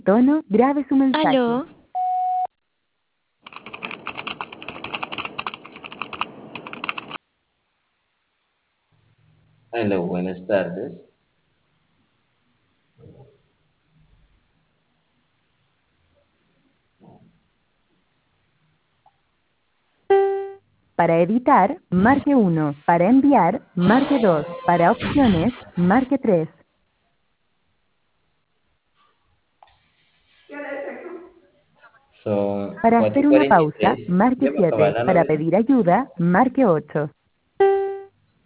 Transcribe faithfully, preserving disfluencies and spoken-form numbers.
tono, grabe su mensaje. Aló, Hello, buenas tardes. Para editar, marque uno. Para enviar, marque dos. Para opciones, marque tres. Son Para cuatro hacer y una cuarenta y pausa, tres. marque Ya va a acabar siete. la Para novela. pedir ayuda, marque ocho.